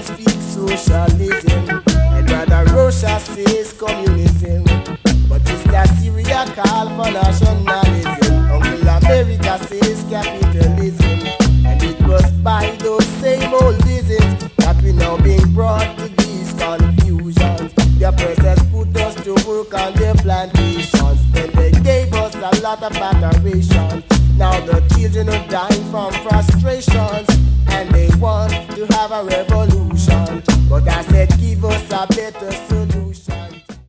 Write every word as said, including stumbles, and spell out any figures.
speak socialism, and Brother Russia says communism. But Sister Syria call for nationalism. Uncle America says capitalism. And it was by those same old isms that we now being brought to these confusions. The oppressors put us to work on their plantations. Then they gave us a lot of adoration. Now the children are dying from frustrations.